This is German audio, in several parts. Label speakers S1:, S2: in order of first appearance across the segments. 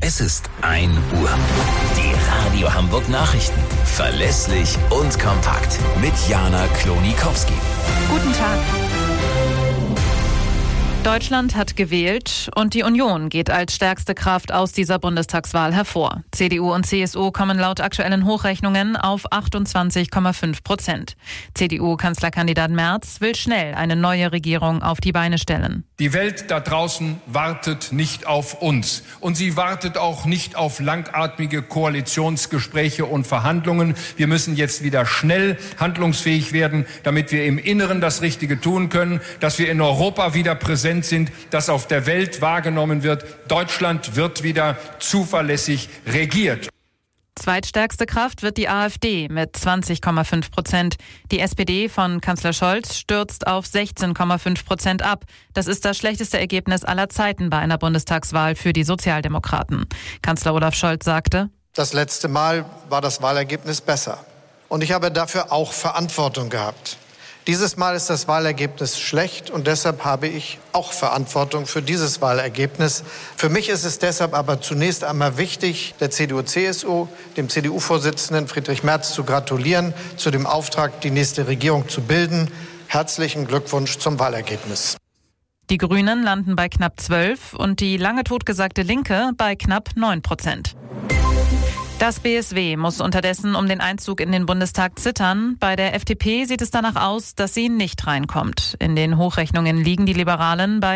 S1: Es ist 1 Uhr. Die Radio Hamburg Nachrichten. Verlässlich und kompakt. Mit Jana Klonikowski.
S2: Guten Tag. Deutschland hat gewählt und die Union geht als stärkste Kraft aus dieser Bundestagswahl hervor. CDU und CSU kommen laut aktuellen Hochrechnungen auf 28,5%. CDU-Kanzlerkandidat Merz will schnell eine neue Regierung auf die Beine stellen.
S3: Die Welt da draußen wartet nicht auf uns. Und sie wartet auch nicht auf langatmige Koalitionsgespräche und Verhandlungen. Wir müssen jetzt wieder schnell handlungsfähig werden, damit wir im Inneren das Richtige tun können, dass wir in Europa wieder präsent sind, dass auf der Welt wahrgenommen wird, Deutschland wird wieder zuverlässig regiert.
S2: Zweitstärkste Kraft wird die AfD mit 20,5%. Die SPD von Kanzler Scholz stürzt auf 16,5% ab. Das ist das schlechteste Ergebnis aller Zeiten bei einer Bundestagswahl für die Sozialdemokraten. Kanzler Olaf Scholz sagte:
S4: Das letzte Mal war das Wahlergebnis besser. Und ich habe dafür auch Verantwortung gehabt. Dieses Mal ist das Wahlergebnis schlecht und deshalb habe ich auch Verantwortung für dieses Wahlergebnis. Für mich ist es deshalb aber zunächst einmal wichtig, der CDU-CSU, dem CDU-Vorsitzenden Friedrich Merz zu gratulieren zu dem Auftrag, die nächste Regierung zu bilden. Herzlichen Glückwunsch zum Wahlergebnis.
S2: Die Grünen landen bei knapp 12% und die lange totgesagte Linke bei knapp 9%. Das BSW muss unterdessen um den Einzug in den Bundestag zittern. Bei der FDP sieht es danach aus, dass sie nicht reinkommt. In den Hochrechnungen liegen die Liberalen bei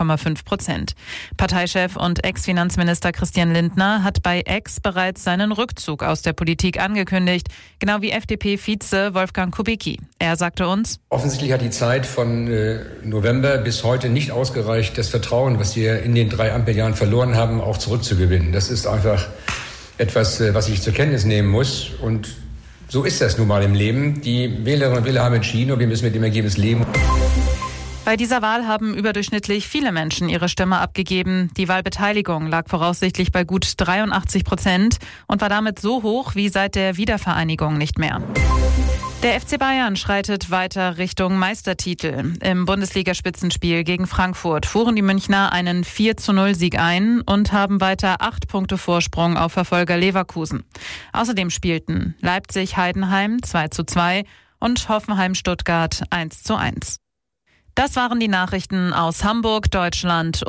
S2: 4,5%. Parteichef und Ex-Finanzminister Christian Lindner hat bei X bereits seinen Rückzug aus der Politik angekündigt, genau wie FDP-Vize Wolfgang Kubicki. Er sagte uns:
S5: Offensichtlich hat die Zeit von November bis heute nicht ausgereicht, das Vertrauen, was wir in den 3 Ampeljahren verloren haben, auch zurückzugewinnen. Das ist einfach etwas, was ich zur Kenntnis nehmen muss. Und so ist das nun mal im Leben. Die Wählerinnen und Wähler haben entschieden und wir müssen mit dem Ergebnis leben.
S2: Bei dieser Wahl haben überdurchschnittlich viele Menschen ihre Stimme abgegeben. Die Wahlbeteiligung lag voraussichtlich bei gut 83% und war damit so hoch wie seit der Wiedervereinigung nicht mehr. Der FC Bayern schreitet weiter Richtung Meistertitel. Im Bundesligaspitzenspiel gegen Frankfurt fuhren die Münchner einen 4:0-Sieg ein und haben weiter 8 Punkte Vorsprung auf Verfolger Leverkusen. Außerdem spielten Leipzig-Heidenheim 2:2 und Hoffenheim-Stuttgart 1:1. Das waren die Nachrichten aus Hamburg, Deutschland